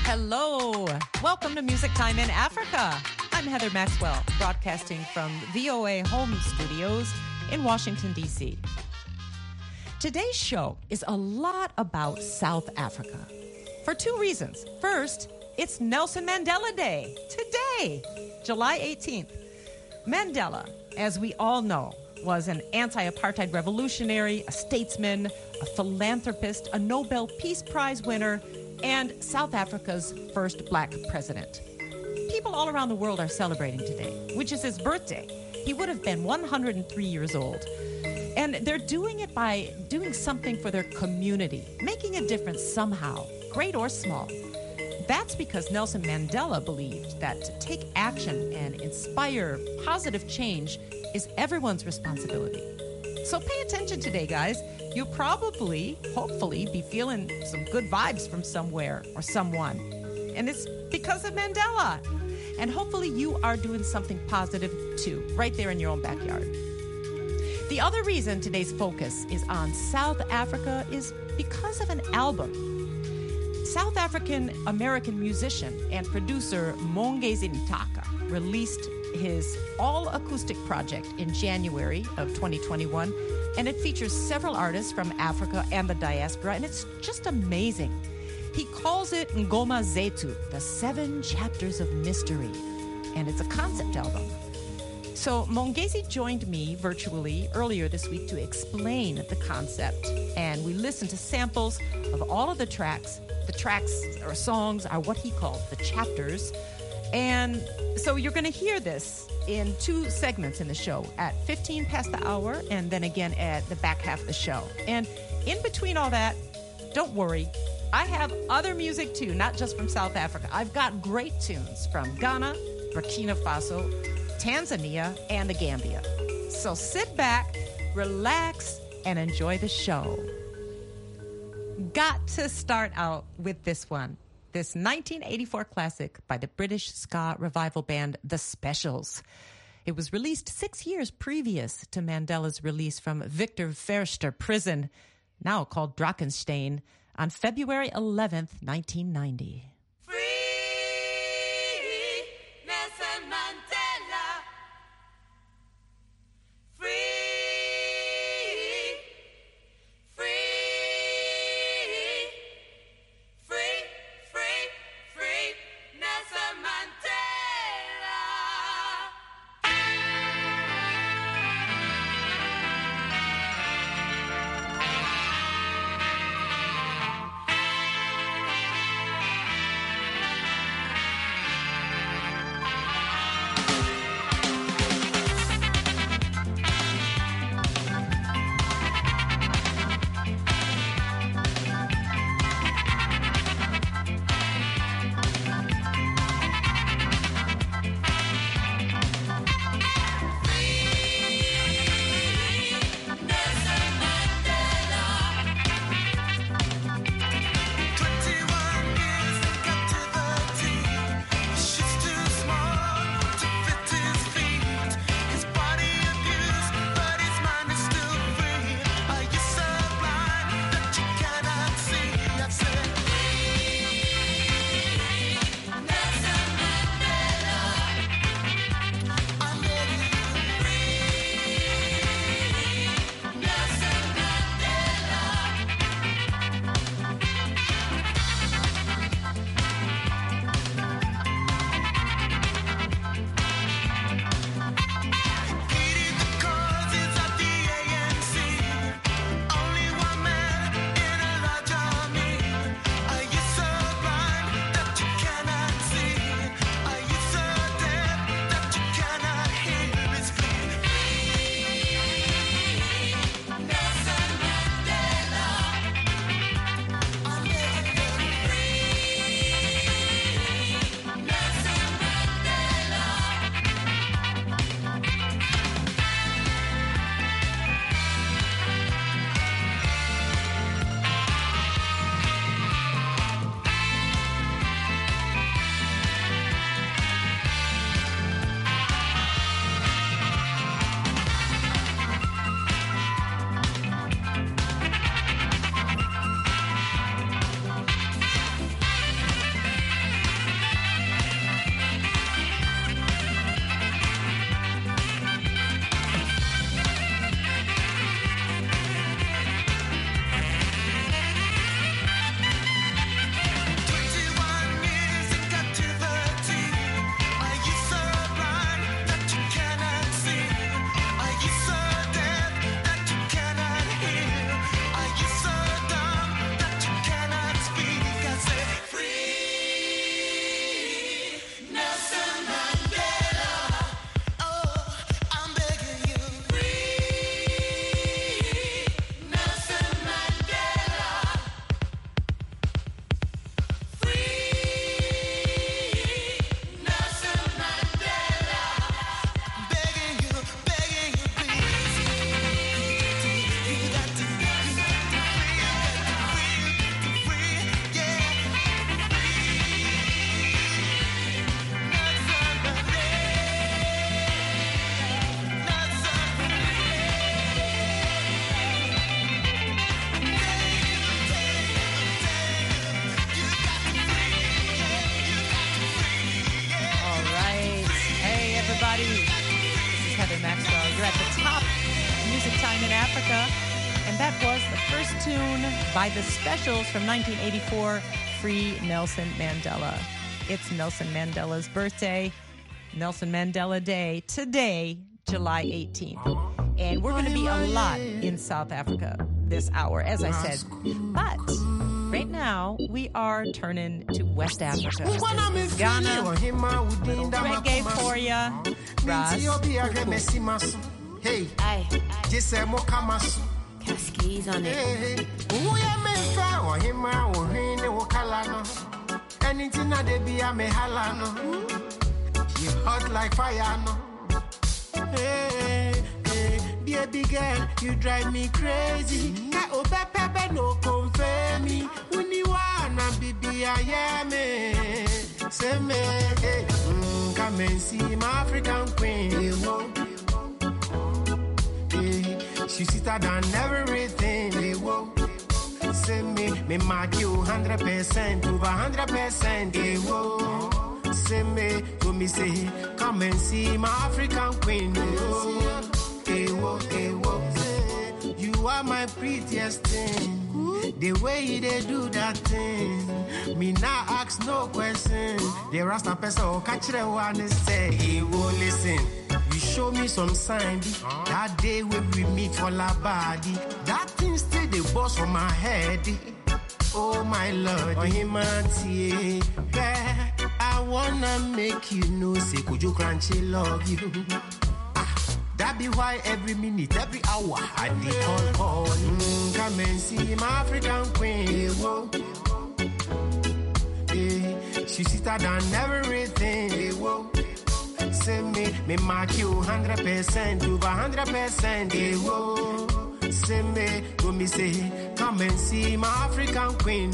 Hello. Welcome to Music Time in Africa. I'm Heather Maxwell, broadcasting from VOA Home Studios in Washington, D.C. Today's show is a lot about South Africa for two reasons. First, it's Nelson Mandela Day today, July 18th. Mandela, as we all know, was an anti-apartheid revolutionary, a statesman, a philanthropist, a Nobel Peace Prize winner, and South Africa's first black president. People all around the world are celebrating today, which is his birthday. He would have been 103 years old. And they're doing it by doing something for their community, making a difference somehow, great or small. That's because Nelson Mandela believed that to take action and inspire positive change is everyone's responsibility. So pay attention today, guys. You'll probably, hopefully, be feeling some good vibes from somewhere or someone. And it's because of Mandela. And hopefully you are doing something positive too, right there in your own backyard. The other reason today's focus is on South Africa is because of an album. South African-American musician and producer Mongezi Ntaka released his all-acoustic project in January of 2021, and it features several artists from Africa and the diaspora, and it's just amazing. He calls it Ngoma Zethu, the 7 chapters of mystery, and it's a concept album. So Mongezi joined me virtually earlier this week to explain the concept, and we listened to samples of all of the tracks. The tracks or songs are what he called the chapters. And so you're going to hear this in 2 segments in the show, at 15 past the hour and then again at the back half of the show. And in between all that, don't worry, I have other music too, not just from South Africa. I've got great tunes from Ghana, Burkina Faso, Tanzania, and the Gambia. So sit back, relax, and enjoy the show. Got to start out with this one. This 1984 classic by the British ska revival band The Specials. It was released 6 years previous to Mandela's release from Victor Verster prison, now called Drakensberg, on February 11th, 1990. at the top of Music Time in Africa. And that was the first tune by the Specials from 1984, Free Nelson Mandela. It's Nelson Mandela's birthday, Nelson Mandela Day, today, July 18th. And we're going to be a lot in South Africa this hour, as I said. But right now, we are turning to West Africa. This is Ghana, little reggae for you. Ras. Hey, just a mokamasu. Cascades on it. Anything that they be a me halano. You hot like fire, no. Hey, baby girl, you drive me crazy. Oh, pepe no confirm me. When you wanna be I am me. Say me, come and see my African queen. She sweeter than everything. Say me mark you 100%, over 100%. Say me, to me say, come and see my African queen. You are my prettiest thing. The way they do that thing, me now ask no question. The Rasta person catch the one and say, hey, listen. You show me some sign, that day when we meet for la body. That thing stay the boss on my head. Oh my Lord, oh humanity, I wanna make you know, say could you crunchy love you? That be why every minute, every hour I dey call. Come and see my African queen. She sweeter than everything. Say me mark you 100%, over 100%. Say me, to me say, come and see my African queen.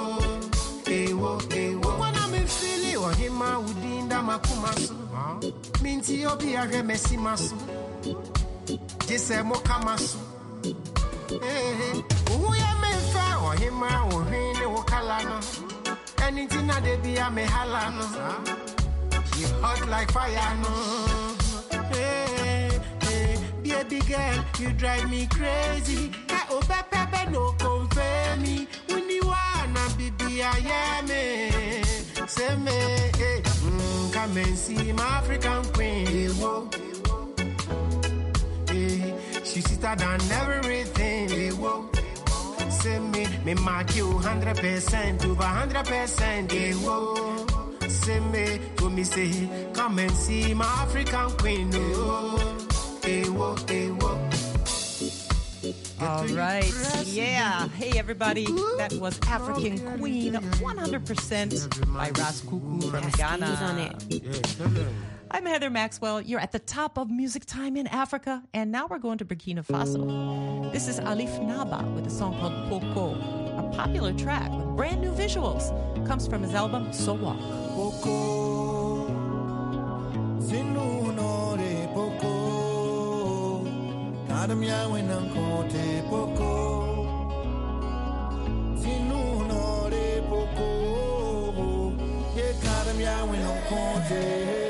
When I'm in Philly, or him, I would in the Makumasu. Minty obi a remesi masu. Jese mokamasu. Who ya me fa, or him, I would in the Wakalano. Anything that they be a me halano. You hot like fire, no. Hey, baby girl, you drive me crazy. Oh, pepe no confirm me. When you wanna be I am me. Say me, come and see my African queen. She sweeter than everything. Say me mark you 100%, over 100%. Say me, to me say, come and see my African queen. All right, yeah. Hey, everybody. That was African Queen, 100% by Ras Kuku from Ghana. On it. I'm Heather Maxwell. You're at the top of Music Time in Africa, and now we're going to Burkina Faso. This is Alif Naba with a song called Poco, a popular track with brand new visuals. Comes from his album Sowak. Poco, sinunore poco, kadamya wenankote poco, sinunore poco, ye kadamya wenankote.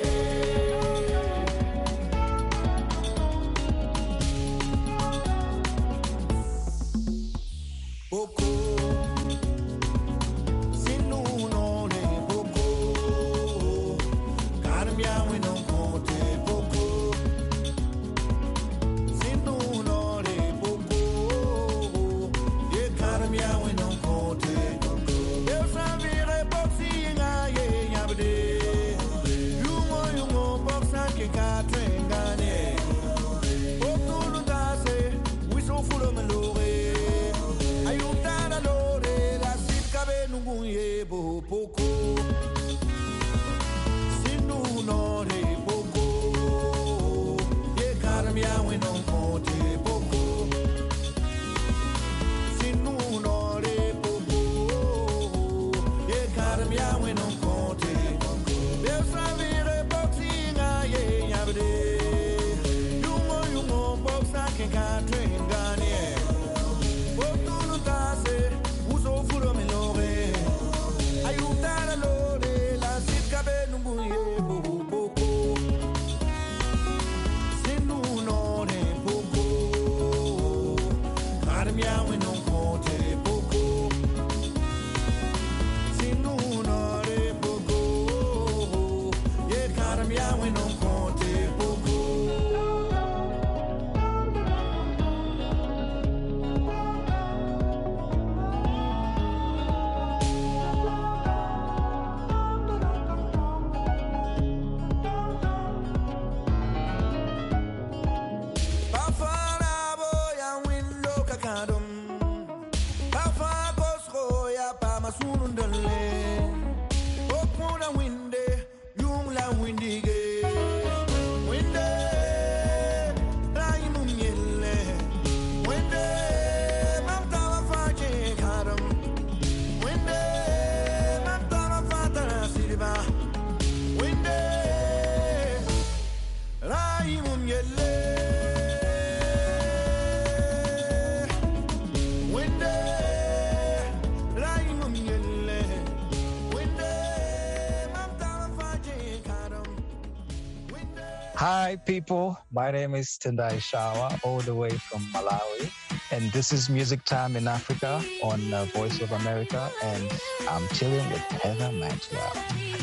Hi, people. My name is Tendai Shawa, all the way from Malawi. And this is Music Time in Africa on Voice of America. And I'm chilling with Heather Maxwell.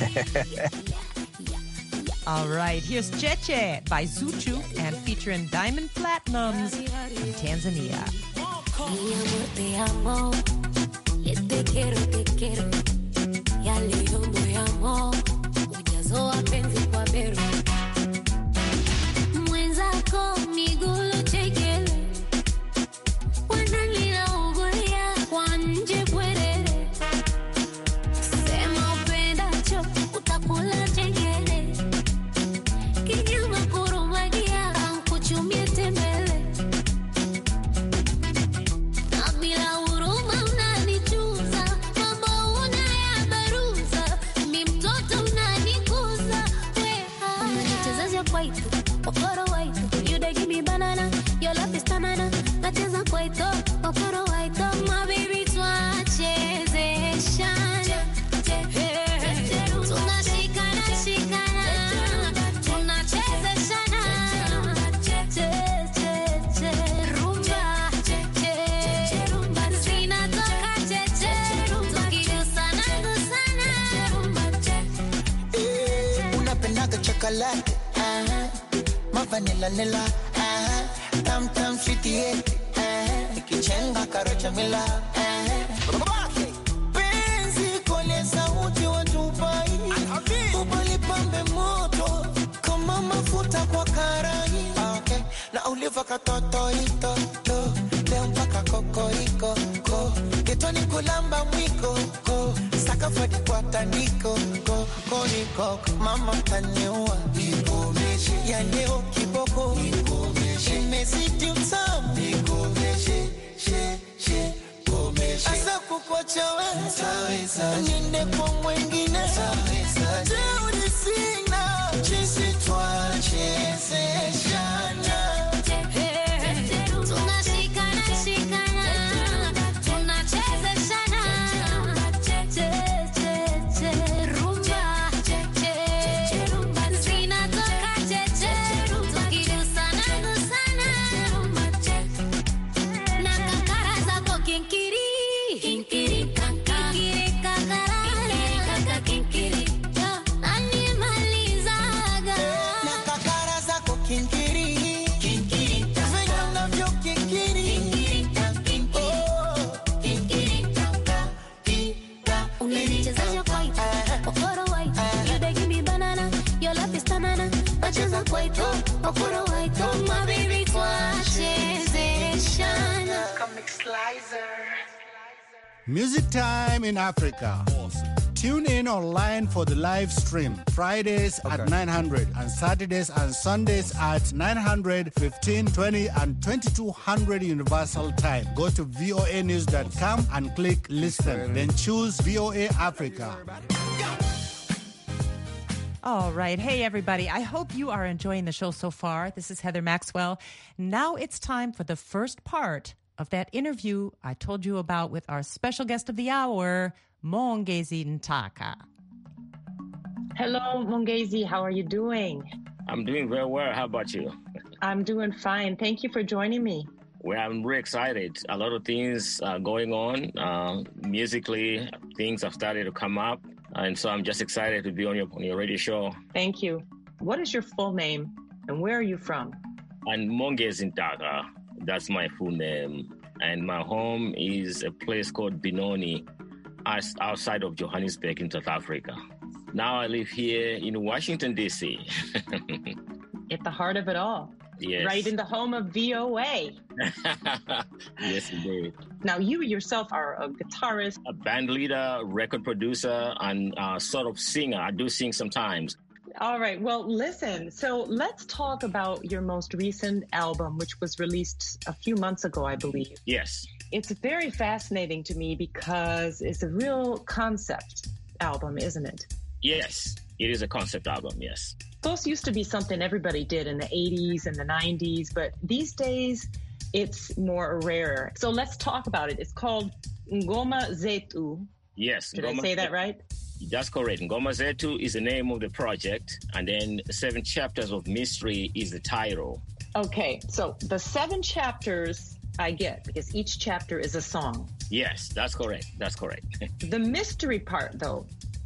All right, here's Cheche by Zuchu and featuring Diamond Platinums from Tanzania. Mi amor, te amo. Te quiero. Ya leo moyo ujazo wa penzi kwa beru. Mwenzako migulu chekele. Wanalila ugulia kwa nje bwerere. Sema upendacho utakula chekele. Kinyama kurumagia kuchumie tembele. Chocolate, my vanilla nilla, tam sweetie, ikichenga karocha mila, penzi kole sauti wa Dubai, ubali pambe moto, kama mafuta kwa karai, okay, na uliva katoto ito, leo mpaka kokoriko, getoni kulamba mwiko, sakafadi kwa tandiko, kokoriko, mama taniua, ya leo kiboko, imezidi utamu, asa kukuacha wewe, niende kwa mwengine, teuri sina, chisi twachezeshana. Music Time in Africa. Tune in online for the live stream. Fridays at 900 and Saturdays and Sundays at 900, 15, 20 and 2200 Universal Time. Go to voanews.com and click listen. Then choose VOA Africa. All right. Hey, everybody. I hope you are enjoying the show so far. This is Heather Maxwell. Now it's time for the first part of that interview I told you about with our special guest of the hour, Mongezi Ntaka. Hello, Mongezi. How are you doing? I'm doing very well. How about you? I'm doing fine. Thank you for joining me. Well, I'm really excited. A lot of things are going on. Musically, things have started to come up. And so I'm just excited to be on your radio show. Thank you. What is your full name and where are you from? I'm Mongezi Ntaka. That's my full name. And my home is a place called Benoni, outside of Johannesburg in South Africa. Now I live here in Washington, D.C. At the heart of it all. Yes. Right in the home of VOA. Yes, indeed. Now, you yourself are a guitarist. A band leader, record producer, and sort of singer. I do sing sometimes. All right. Well, listen. So let's talk about your most recent album, which was released a few months ago, I believe. Yes. It's very fascinating to me because it's a real concept album, isn't it? Yes, it is a concept album, yes. Those used to be something everybody did in the 80s and the 90s, but these days it's more rare. So let's talk about it. It's called Ngoma Zetu. Yes. Did I say that right? That's correct. Ngoma Zetu is the name of the project, and then 7 Chapters of Mystery is the title. Okay, so the 7 chapters I get, because each chapter is a song. Yes, that's correct. That's correct. The mystery part, though.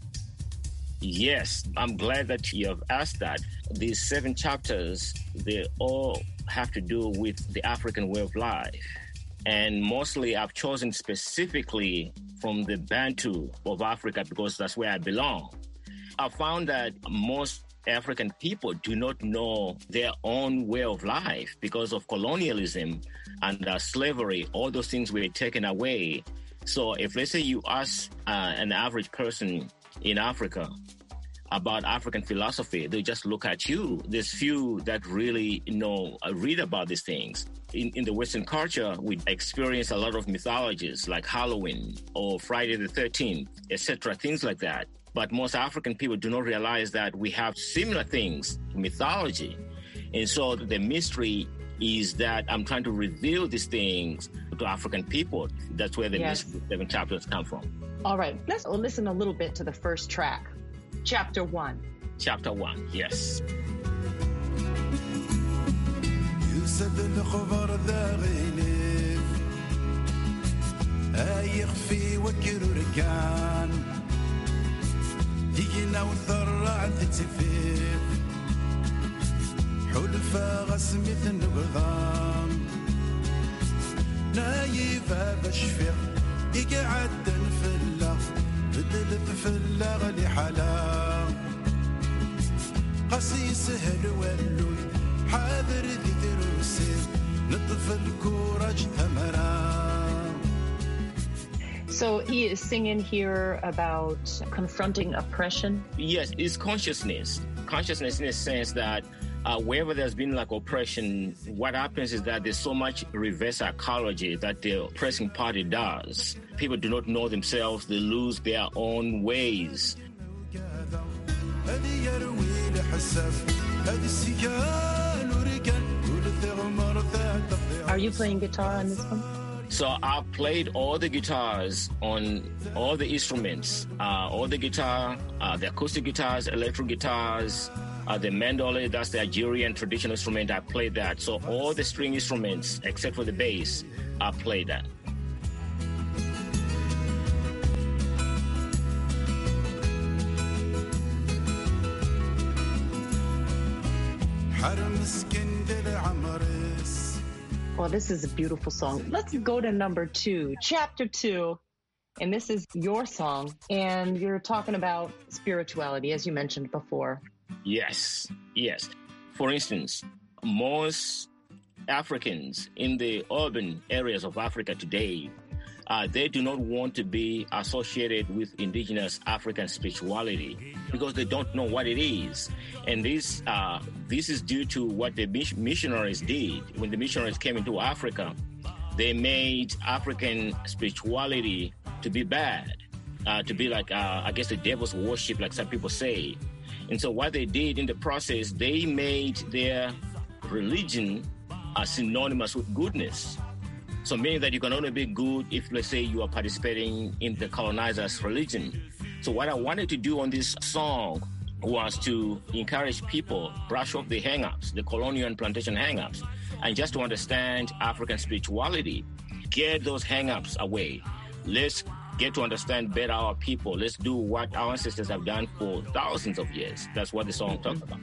Yes, I'm glad that you have asked that. These 7 chapters, they all have to do with the African way of life. And mostly I've chosen specifically from the Bantu of Africa because that's where I belong. I found that most African people do not know their own way of life because of colonialism and slavery. All those things were taken away. So if, let's say, you ask an average person in Africa about African philosophy, they just look at you. There's few that really read about these things. In the Western culture, we experience a lot of mythologies like Halloween or Friday the 13th, etc., things like that. But most African people do not realize that we have similar things, mythology. And so the mystery is that I'm trying to reveal these things to African people. That's where the mystery 7 chapters come from. All right, let's listen a little bit to the first track, Chapter 1. Chapter 1, yes. يوسف الخبر ذا غيلف يخفي وكر ركان دينا وثرع تتفيف حلفا غسمث النقضام نايف هذا الشفيق يقعد نفلا بدلف فلا غلي حلا قصي سهل ولوي حاضر ذي دروسي نطف الكورج ثمرا. So he is singing here about confronting oppression? Yes, it's consciousness. Consciousness in the sense that wherever there's been like oppression, what happens is that there's so much reverse psychology that the oppressing party does. People do not know themselves, they lose their own ways. Are you playing guitar on this one? So I played all the guitars on all the instruments, all the guitar, the acoustic guitars, electric guitars, the mandolin, that's the Algerian traditional instrument, I played that. So all the string instruments, except for the bass, I played that. Well, this is a beautiful song. Let's go to number 2, Chapter 2. And this is your song. And you're talking about spirituality, as you mentioned before. Yes, yes. For instance, most Africans in the urban areas of Africa today, they do not want to be associated with indigenous African spirituality because they don't know what it is. And this is due to what the missionaries did. When the missionaries came into Africa, they made African spirituality to be bad, to be like, I guess, the devil's worship, like some people say. And so what they did in the process, they made their religion synonymous with goodness. So meaning that you can only be good if, let's say, you are participating in the colonizer's religion. So what I wanted to do on this song was to encourage people, brush off the hang-ups, the colonial and plantation hang-ups, and just to understand African spirituality, get those hang-ups away. Let's get to understand better our people. Let's do what our ancestors have done for thousands of years. That's what the song talks about.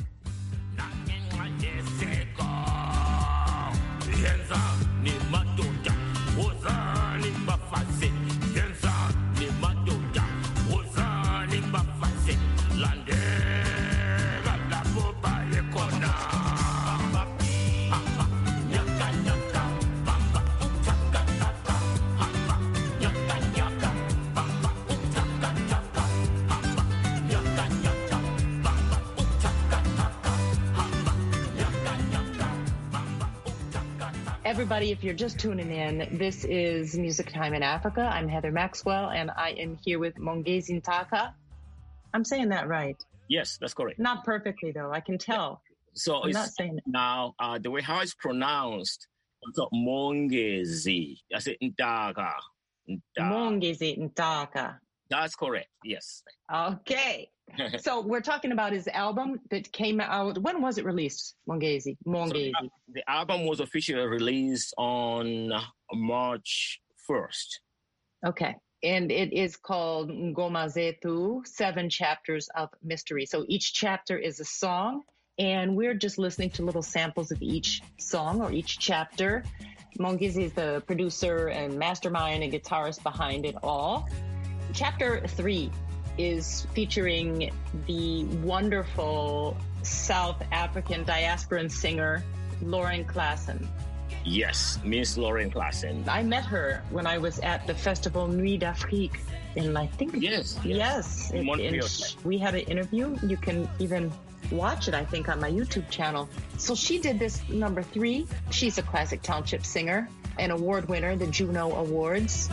Everybody, if you're just tuning in, this is Music Time in Africa. I'm Heather Maxwell, and I am here with Mongezi Ntaka. I'm saying that right. Yes, that's correct. Not perfectly, though. I can tell. So I'm it's not saying it. now the way how it's pronounced. So Mongezi. I say Ntaka. Mongezi Ntaka. That's correct. Yes. Okay. So we're talking about his album that came out. When was it released, Mongezi? Mongezi. So the album was officially released on March 1st. Okay. And it is called Ngoma Zetu, 7 Chapters of Mystery. So each chapter is a song, and we're just listening to little samples of each song or each chapter. Mongezi is the producer and mastermind and guitarist behind it all. Chapter 3 is featuring the wonderful South African diasporan singer, Lauren Klassen. Yes, Miss Lauren Klassen. I met her when I was at the festival Nuit d'Afrique in, I think... Yes. We had an interview. You can even watch it, I think, on my YouTube channel. So she did this number 3. She's a classic township singer, an award winner, the Juno Awards.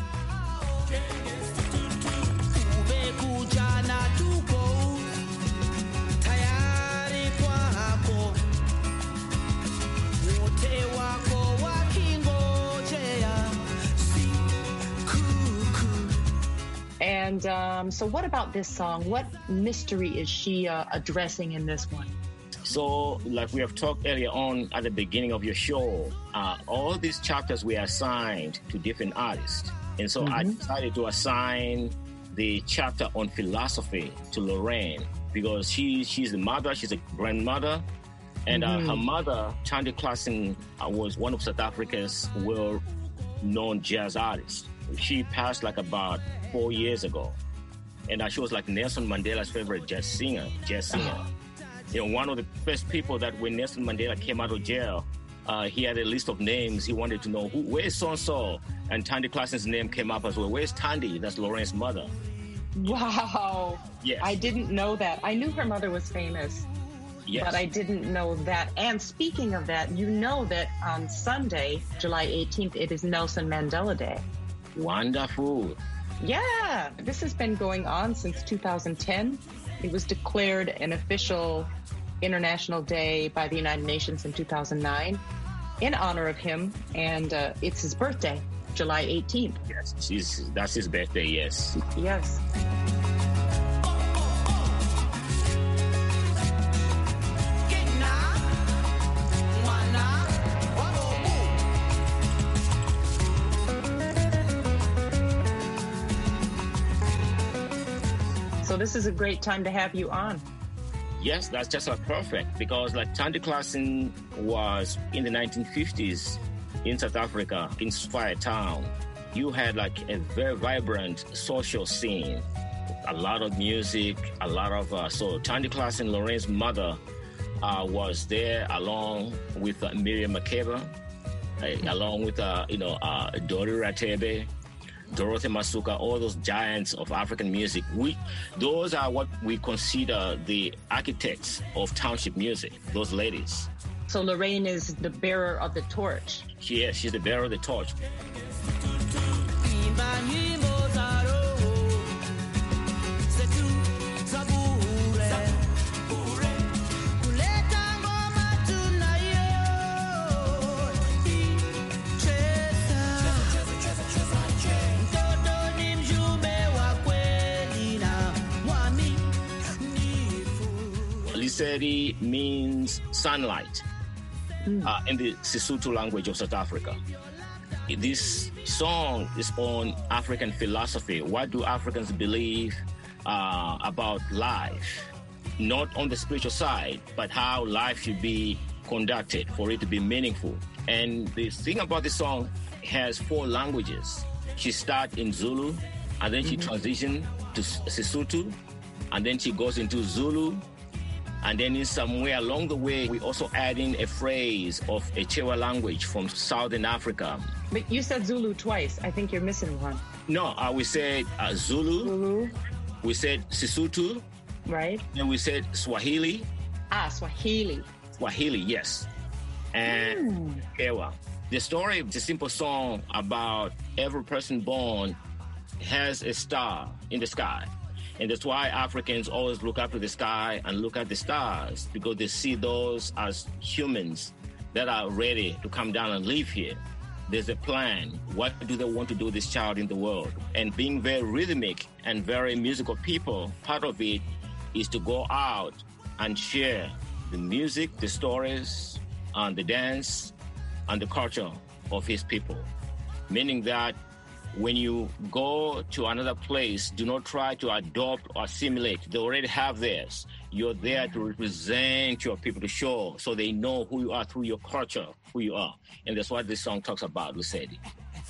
And so what about this song? What mystery is she addressing in this one? So, like we have talked earlier on at the beginning of your show, all these chapters were assigned to different artists. And so I decided to assign the chapter on philosophy to Lorraine because she's the mother, she's a grandmother. And her mother, Thandi Klassen, was one of South Africa's well-known jazz artists. She passed like about 4 years ago. And she was like Nelson Mandela's favorite jazz singer. You know, one of the first people that when Nelson Mandela came out of jail, he had a list of names. He wanted to know, where's so-and-so? And Thandi Klassen's name came up as well. Where's Thandi? That's Lorraine's mother. Wow. Yes. I didn't know that. I knew her mother was famous. Yes. But I didn't know that. And speaking of that, you know that on Sunday, July 18th, it is Nelson Mandela Day. Wonderful. Yeah, this has been going on since 2010. It was declared an official international day by the United Nations in 2009 in honor of him. And it's his birthday, July 18th. Yes, that's his birthday, yes. Yes. So this is a great time to have you on. Yes, that's just perfect because like Thandi Klassen was in the 1950s in South Africa, in Spire Town. You had like a very vibrant social scene, a lot of music, a lot of, so Thandi Klassen, Lorraine's mother, was there along with Miriam Makeba, along with, Dori Ratebe, Dorothy Masuka, all those giants of African music. Those are what we consider the architects of township music, those ladies. So Lorraine is the bearer of the torch. She's the bearer of the torch. Liseri means sunlight in the Sesotho language of South Africa. This song is on African philosophy. What do Africans believe about life? Not on the spiritual side, but how life should be conducted for it to be meaningful. And the thing about this song has 4 languages. She starts in Zulu, and then she transitions to Sesotho, and then she goes into Zulu. And then in somewhere along the way, we also add in a phrase of a Chewa language from Southern Africa. But you said Zulu twice. I think you're missing one. No, we said Zulu. We said Sesotho. Right. Then we said Swahili. Swahili. Swahili, yes. And Chewa. The story is a simple song about every person born has a star in the sky. And that's why Africans always look up to the sky and look at the stars, because they see those as humans that are ready to come down and live here. There's a plan. What do they want to do with this child in the world? And being very rhythmic and very musical people, part of it is to go out and share the music, the stories, and the dance, and the culture of his people. Meaning that when you go to another place, do not try to adopt or assimilate. They already have theirs. You're there to represent your people, to show, so they know who you are through your culture, who you are. And that's what this song talks about, Lusedi.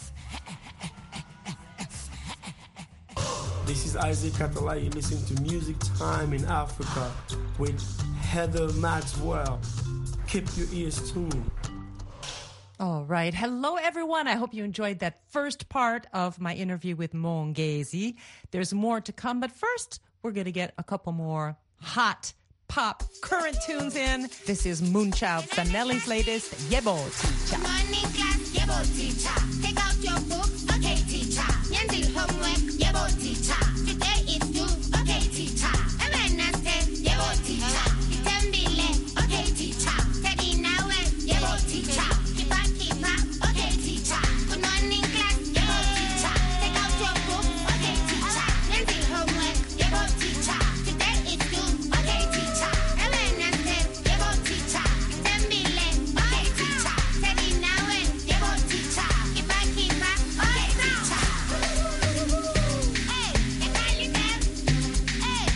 This is Isaac Català. You listen to Music Time in Africa with Heather Maxwell. Keep your ears tuned. All right. Hello, everyone. I hope you enjoyed that first part of my interview with Mongezi. There's more to come, but first, we're going to get a couple more hot pop current tunes in. This is Moonchild Fanelli's latest, Yebo Teacher. Morning class, Yebo teacher. Take out your book, okay, teacher. Yanzi homework, Yebo teacher. Today is due, okay, teacher. Wednesday, Yebo teacher. Itembile, okay, teacher. Teddy Nawe, Yebo teacher. Keep up, okay, teacher. Good morning class, Yebo teacher. Take out your book, okay, teacher. Yanzi homework, Yebo teacher. Today is due, okay, teacher. Wednesday, Yebo teacher. Itembile, okay, teacher. Teddy Nawe, Yebo teacher. Keep up, okay, teacher. Hey, you call it them. Hey,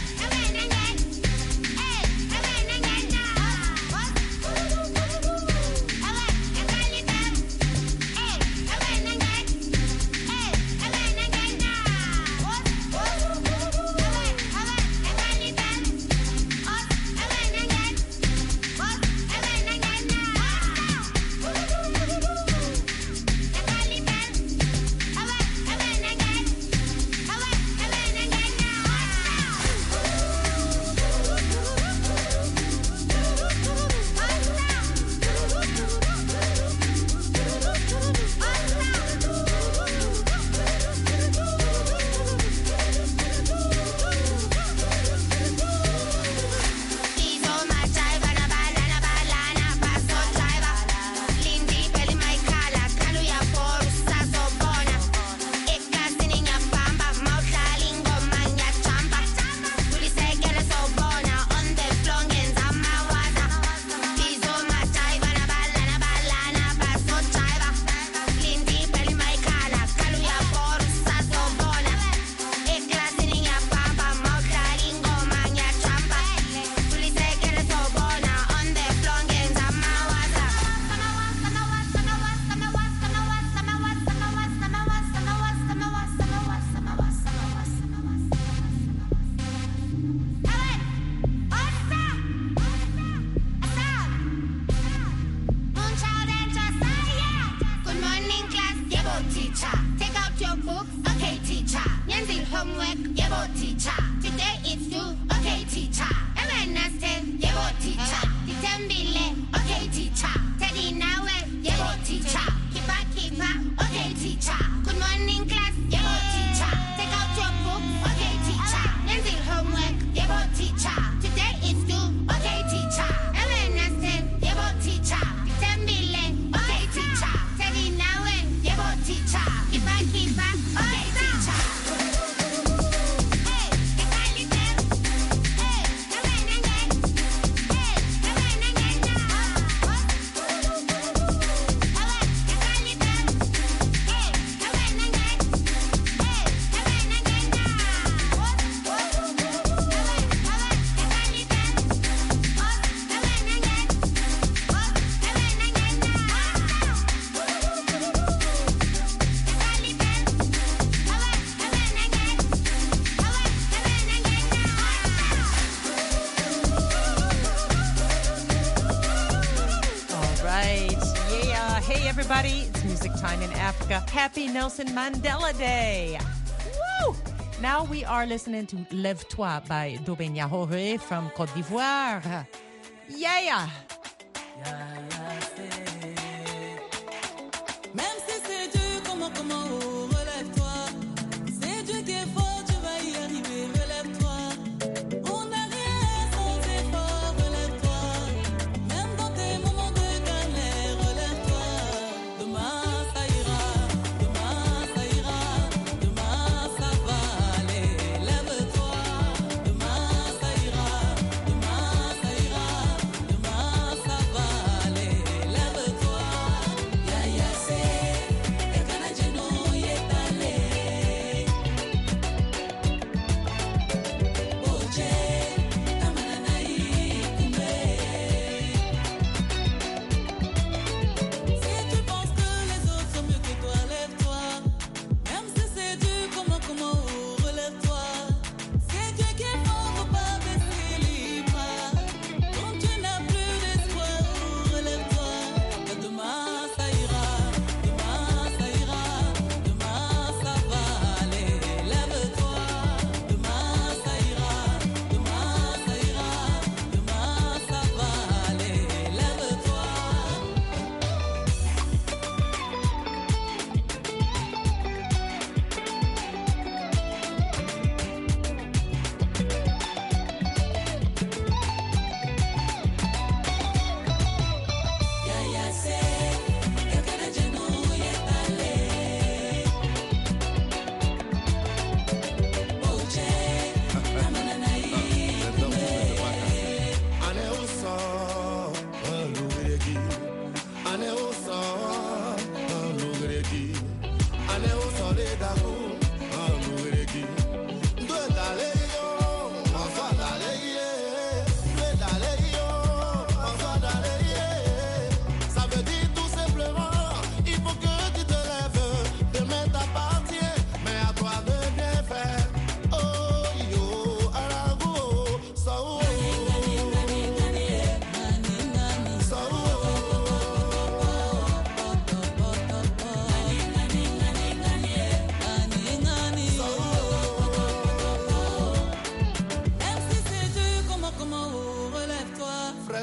everybody. It's Music Time in Africa. Happy Nelson Mandela Day. Woo! Now we are listening to Lève-toi by Dobé Niahoré from Côte d'Ivoire. Yeah!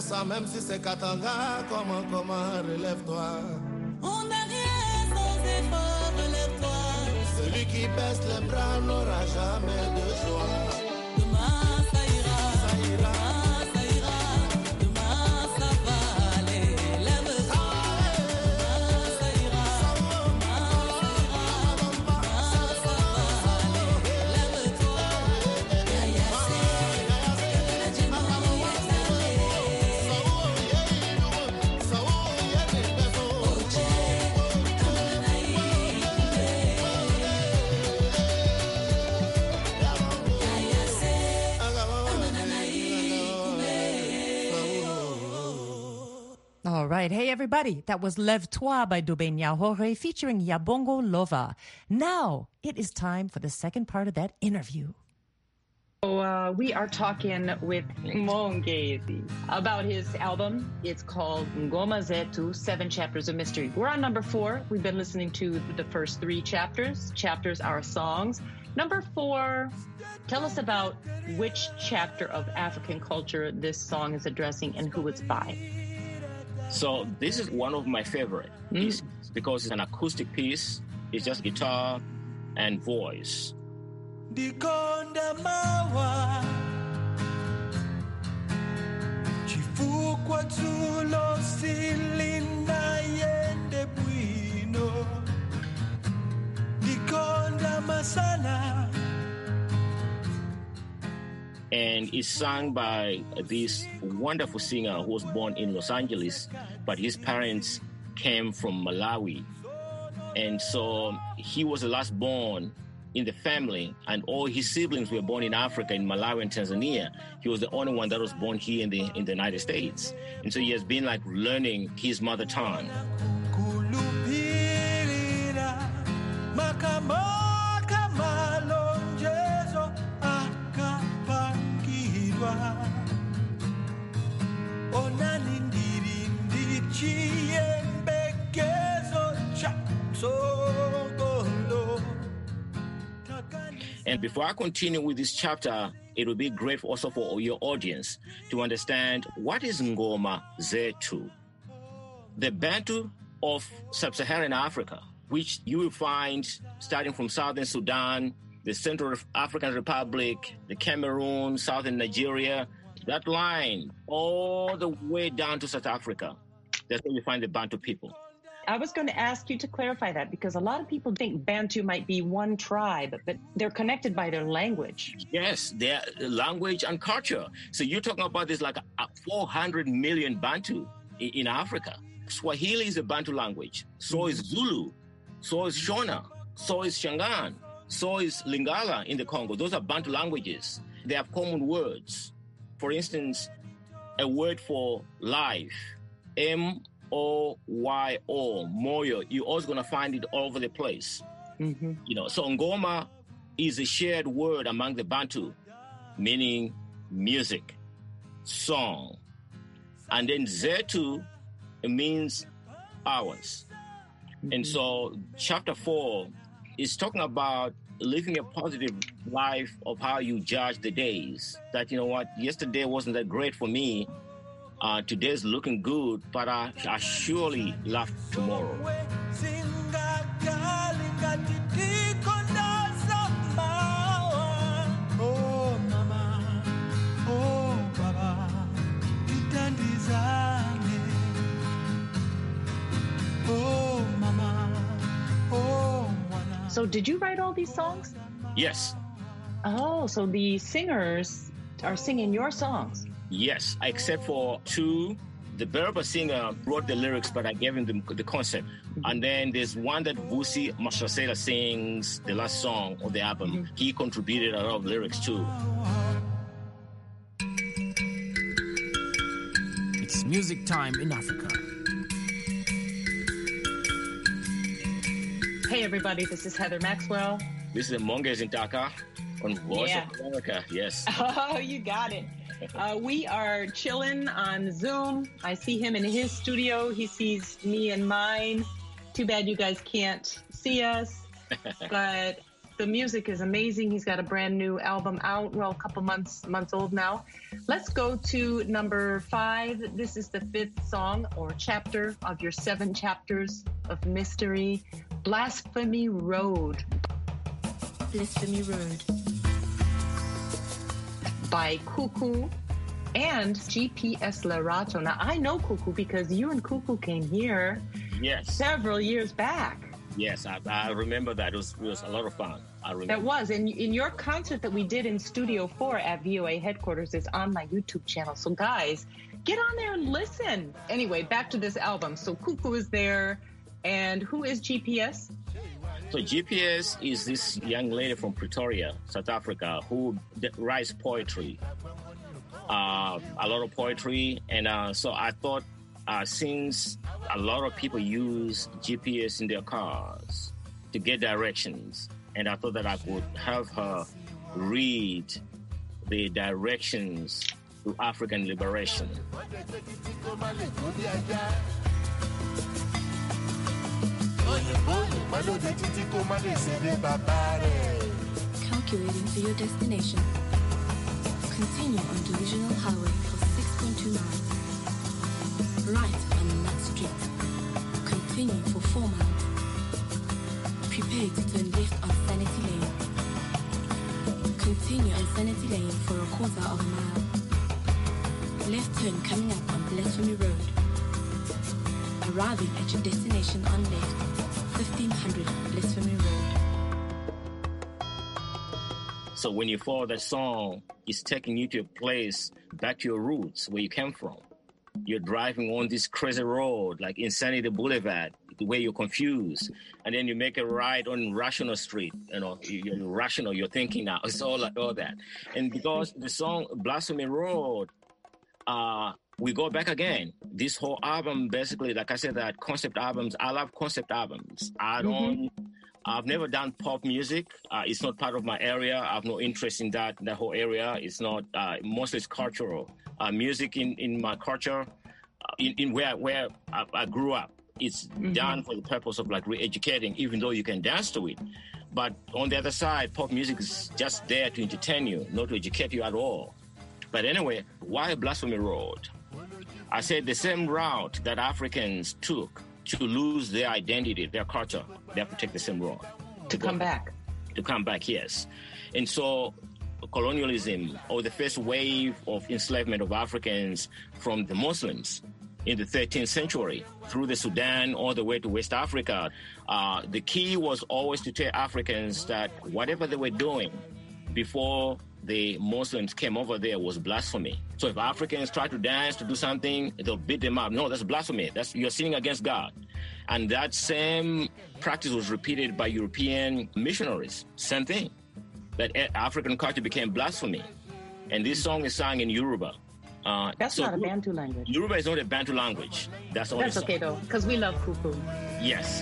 ça, même si c'est Katanga. Comment, relève-toi. On n'a rien sans effort, relève-toi. Celui qui baisse les bras n'aura jamais de joie. Demain ça ira, ça ira, ça ira. Demain ça va aller, lève-toi. Demain ça ira, demain ça va aller, lève-toi. All right. Hey, everybody. That was Lève-toi by Dubé Nyahore featuring Yabongo Lova. Now it is time for the second part of that interview. So we are talking with Mongezi about his album. It's called Ngoma Zetu, 7 Chapters of Mystery. We're on number 4. We've been listening to the first 3 chapters. Chapters are songs. Number 4, tell us about which chapter of African culture this song is addressing and who it's by. So this is one of my favorite pieces because it's an acoustic piece. It's just guitar and voice. Ndikonda mawa chifukwa tulo silinda yende bwino Ndikonda masana. And it's sung by this wonderful singer who was born in Los Angeles, but his parents came from Malawi. And so he was the last born in the family, and all his siblings were born in Africa, in Malawi and Tanzania. He was the only one that was born here in the United States. And so he has been like learning his mother tongue. And before I continue with this chapter, it would be great also for your audience to understand what is Ngoma Zetu. The Bantu of Sub-Saharan Africa, which you will find starting from Southern Sudan, the Central African Republic, the Cameroon, Southern Nigeria, that line all the way down to South Africa. That's where you find the Bantu people. I was going to ask you to clarify that because a lot of people think Bantu might be one tribe, but they're connected by their language. Yes, their language and culture. So you're talking about this like 400 million Bantu in Africa. Swahili is a Bantu language. So is Zulu. So is Shona. So is Shangaan. So is Lingala in the Congo. Those are Bantu languages. They have common words. For instance, a word for life, M-O-Y-O, moyo, you're always going to find it all over the place. You know, so Ngoma is a shared word among the Bantu, meaning music, song. And then Zetu, it means hours. And so chapter 4 is talking about living a positive life of how you judge the days. That, you know what, yesterday wasn't that great for me. Today's looking good, but I surely laugh tomorrow. Oh, mama, oh, baba, itandizane. Oh, mama, oh, mwana. So did you write all these songs? Yes. Oh, so the singers are singing your songs. Yes, except for 2. The Berber singer wrote the lyrics, but I gave him the concept. And then there's one that Vusi Mashasela sings, the last song of the album. He contributed a lot of lyrics too. It's music time in Africa. Hey, everybody, this is Heather Maxwell. This is Mongezi Ntaka on Voice of America. Yes. Oh, you got it. We are chilling on Zoom. I see him in his studio. He sees me in mine. Too bad you guys can't see us. But The music is amazing. He's got a brand new album out, well, a couple months old now. Let's go to number 5. This is the 5th song or chapter of your 7 chapters of mystery, Blasphemy Road. Blasphemy Road. By Cuckoo and GPS Lerato. Now, I know Cuckoo because you and Cuckoo came here several years back. Yes, I remember that. It was a lot of fun. I remember. That was. And in your concert that we did in Studio 4 at VOA headquarters is on my YouTube channel. So, guys, get on there and listen. Anyway, back to this album. So, Cuckoo is there. And who is GPS? So GPS is this young lady from Pretoria, South Africa, who writes poetry, a lot of poetry. And so I thought, since a lot of people use GPS in their cars to get directions, and I thought that I could have her read the directions to African liberation. Calculating for your destination. Continue on Divisional Highway for 6.2 miles. Right on Nut Street. Continue for 4 miles. Prepare to turn left on Sanity Lane. Continue on Sanity Lane for a quarter of a mile. Left turn coming up on Blasphemy Road. Arriving at your destination on left, 1500 Blasphemy Road. So when you follow that song, it's taking you to a place back to your roots, where you came from. You're driving on this crazy road, like Insanity Boulevard, where you're confused. And then you make a right on Rational Street. You know, you're rational, you're thinking now. It's all like all that. And because the song Blasphemy Road, we go back again. This whole album, basically, like I said, that concept albums, I love concept albums. I've never done pop music. It's not part of my area. I have no interest in that whole area. It's not, mostly it's cultural. Music in my culture, in where I grew up, it's done for the purpose of like re-educating, even though you can dance to it. But on the other side, pop music is just there to entertain you, not to educate you at all. But anyway, why Blasphemy Road? I said the same route that Africans took to lose their identity, their culture, they have to take the same road. To come back. To come back, yes. And so colonialism, or the first wave of enslavement of Africans from the Muslims in the 13th century, through the Sudan all the way to West Africa, the key was always to tell Africans that whatever they were doing before the Muslims came over there was blasphemy. So if Africans try to dance, to do something, they'll beat them up. No, that's blasphemy. You're sinning against God. And that same practice was repeated by European missionaries. Same thing. That African culture became blasphemy. And this song is sung in Yoruba. That's not a Bantu language. Yoruba is not a Bantu language. That's okay, though, because we love Cuckoo. Yes.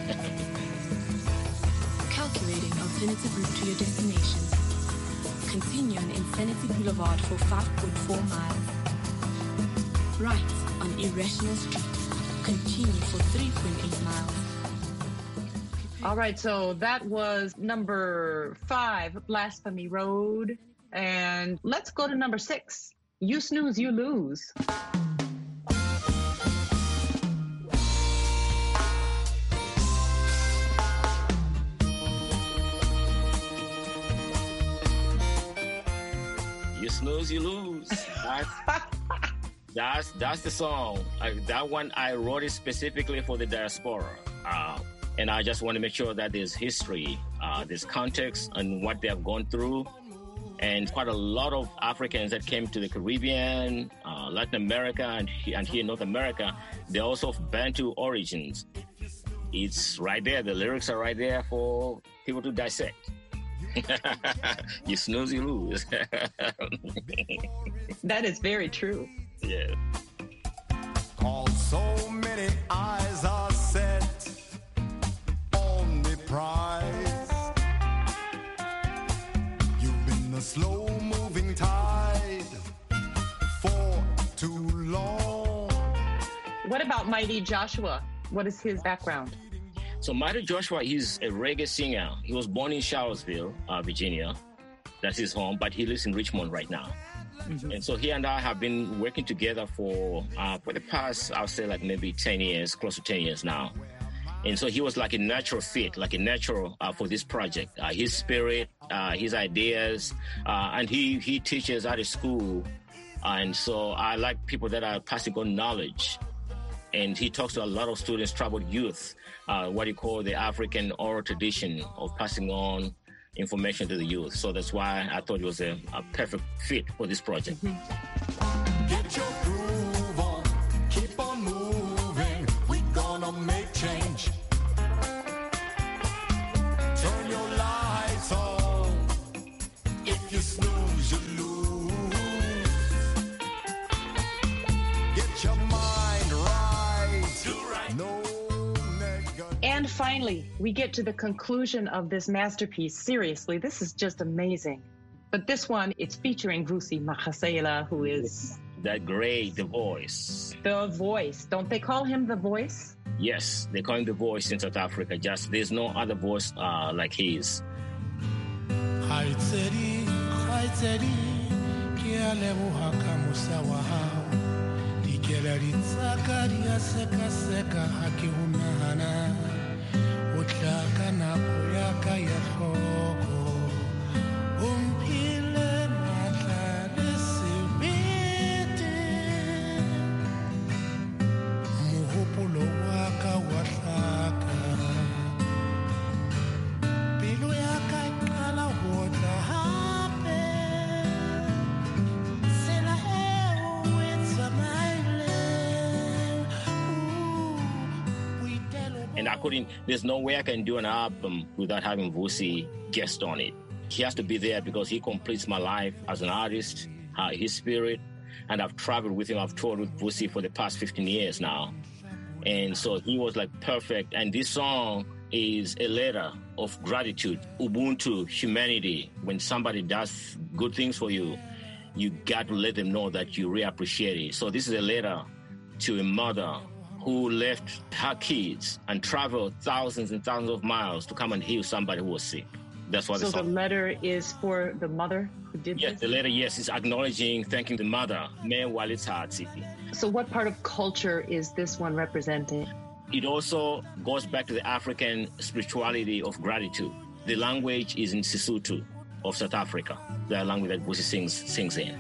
Calculating alternative route to your destination. Continue on Insanity Boulevard for 5.4 miles. Right on Irrational Street. Continue for 3.8 miles. All right, so that was number 5, Blasphemy Road. And let's go to number 6, You Snooze, You Lose. You snooze, you lose. That's the song. That one, I wrote it specifically for the diaspora. And I just want to make sure that there's history, there's context on what they have gone through. And quite a lot of Africans that came to the Caribbean, Latin America, and here in North America, they're also of Bantu origins. It's right there. The lyrics are right there for people to dissect. You snooze, you lose. That is very true. Yeah. Cause so many eyes are set on the prize. You've been a slow-moving tide for too long. What about Mighty Joshua? What is his background? So Mighty Joshua, he's a reggae singer. He was born in Charlottesville, Virginia. That's his home, but he lives in Richmond right now. Mm-hmm. And so he and I have been working together for the past, I'll say like maybe 10 years, close to 10 years now. And so he was like a natural fit, like a natural for this project. His spirit, his ideas, and he teaches at a school. And so I like people that are passing on knowledge. And he talks to a lot of students, troubled youth, what you call the African oral tradition of passing on information to the youth. So that's why I thought it was a perfect fit for this project. Mm-hmm. Get your groove on, keep on moving, we gonna make change. Turn your lights on, if you snooze, you lose. Get your mind right, no negative. And finally, we get to the conclusion of this masterpiece. Seriously, this is just amazing. But this one, it's featuring Vusi Makgasela, who is... that great, The Voice. The Voice. Don't they call him The Voice? Yes, they call him The Voice in South Africa. Just there's no other voice like his. And there's no way I can do an album without having Vusi guest on it. He has to be there because he completes my life as an artist, his spirit, and I've traveled with him. I've toured with Vusi for the past 15 years now. And so he was like perfect. And this song is a letter of gratitude, Ubuntu, humanity. When somebody does good things for you, you got to let them know that you really appreciate it. So this is a letter to a mother who left her kids and traveled thousands and thousands of miles to come and heal somebody who was sick. That's what. So the letter is for the mother who did this? Yes, the letter, yes, is acknowledging, thanking the mother. So what part of culture is this one representing? It also goes back to the African spirituality of gratitude. The language is in Sesotho of South Africa, the language that Vusi sings in.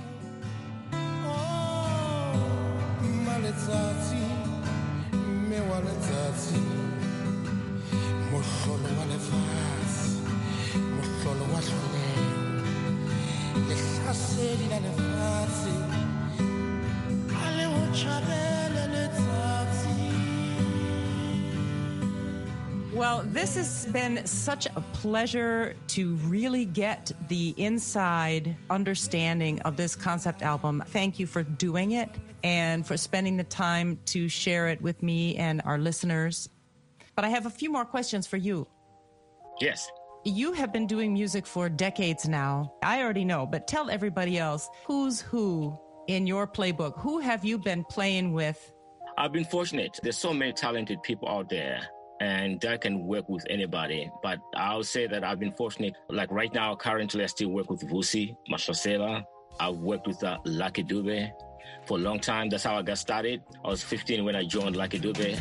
Well, this has been such a pleasure to really get the inside understanding of this concept album. Thank you for doing it and for spending the time to share it with me and our listeners. But I have a few more questions for you. Yes. You have been doing music for decades now. I already know, but tell everybody else, who's who in your playbook? Who have you been playing with? I've been fortunate. There's so many talented people out there, and that can work with anybody. But I'll say that I've been fortunate. Like right now, currently, I still work with Vusi Makgasela. I've worked with Lucky Dube for a long time. That's how I got started. I was 15 when I joined Lucky Dube.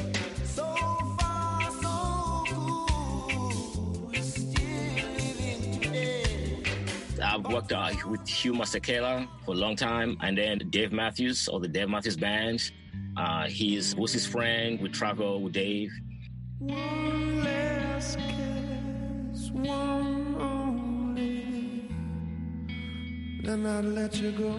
I've worked with Hugh Masekela for a long time, and then Dave Matthews of the Dave Matthews Band. He's Vusi's friend. We travel with Dave. One last kiss, one only, then I'll let you go.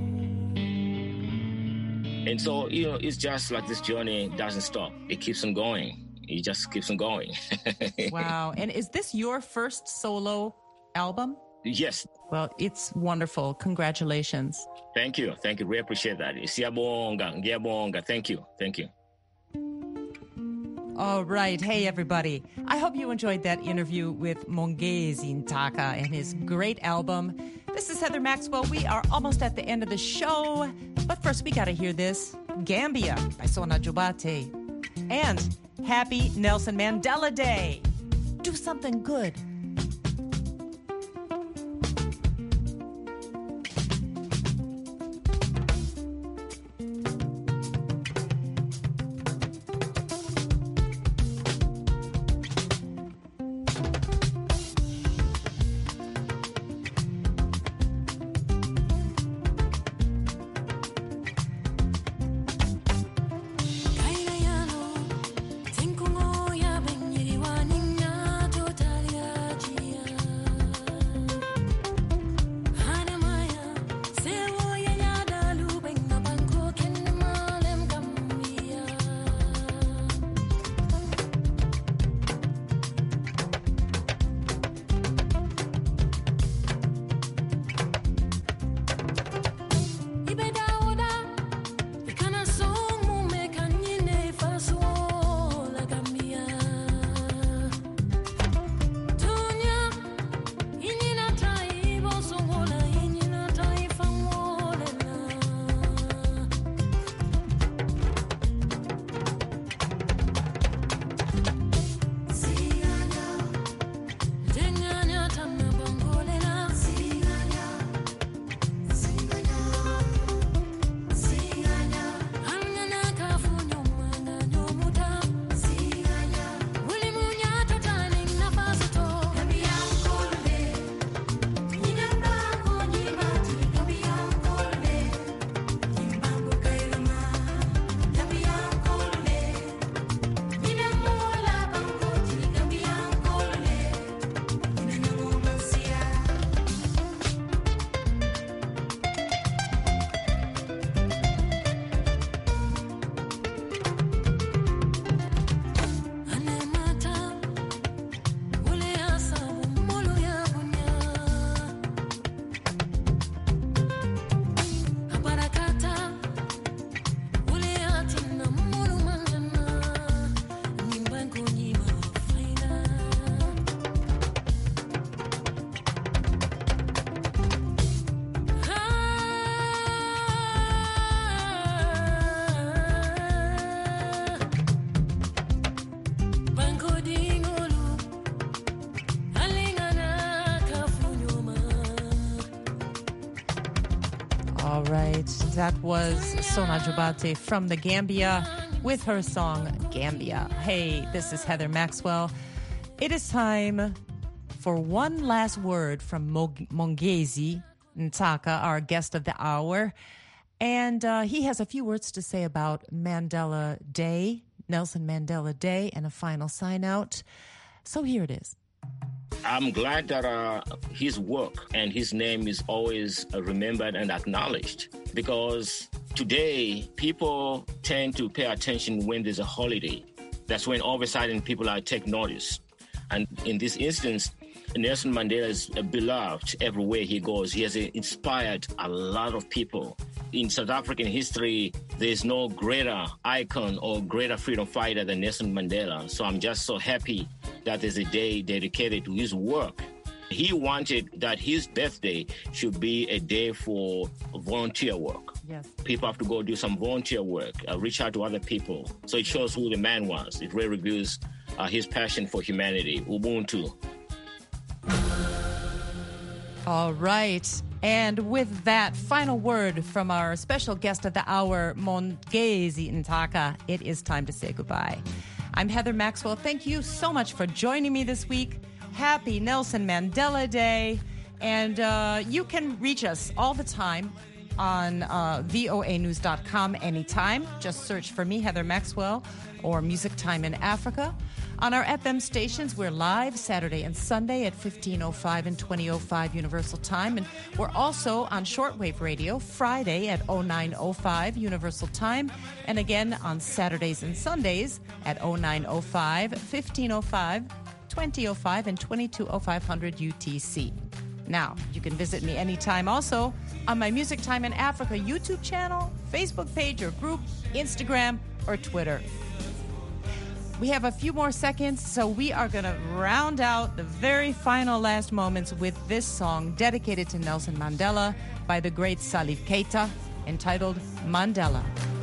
And so, it's just like this journey doesn't stop. It keeps on going. It just keeps on going. Wow. And is this your first solo album? Yes. Well, it's wonderful. Congratulations. Thank you. Thank you. We appreciate that. Thank you. Thank you. All right. Hey, everybody. I hope you enjoyed that interview with Mongezi Ntaka and his great album. This is Heather Maxwell. We are almost at the end of the show. But first, we got to hear this. Gambia by Sona Jobate. And Happy Nelson Mandela Day. Do something good. All right, that was Sona Jobate from the Gambia with her song Gambia. Hey, this is Heather Maxwell. It is time for one last word from Mongezi Ntaka, our guest of the hour. And he has a few words to say about Mandela Day, Nelson Mandela Day, and a final sign out. So here it is. I'm glad that his work and his name is always remembered and acknowledged, because today people tend to pay attention when there's a holiday. That's when all of a sudden people take notice. And in this instance, Nelson Mandela is beloved everywhere he goes. He has inspired a lot of people. In South African history, there's no greater icon or greater freedom fighter than Nelson Mandela. So I'm just so happy that there's a day dedicated to his work. He wanted that his birthday should be a day for volunteer work. Yes. People have to go do some volunteer work, reach out to other people. So it shows who the man was. It really reveals his passion for humanity, Ubuntu. All right. And with that final word from our special guest of the hour, Mongezi Ntaka, it is time to say goodbye. I'm Heather Maxwell. Thank you so much for joining me this week. Happy Nelson Mandela Day. And you can reach us all the time on voanews.com anytime. Just search for me, Heather Maxwell, or Music Time in Africa. On our FM stations, we're live Saturday and Sunday at 15:05 and 20:05 Universal Time. And we're also on shortwave radio Friday at 09:05 Universal Time. And again on Saturdays and Sundays at 09:05, 15:05, 20:05, and 22:0500 UTC. Now, you can visit me anytime also on my Music Time in Africa YouTube channel, Facebook page or group, Instagram, or Twitter. We have a few more seconds, so we are going to round out the very final last moments with this song dedicated to Nelson Mandela by the great Salif Keita, entitled Mandela.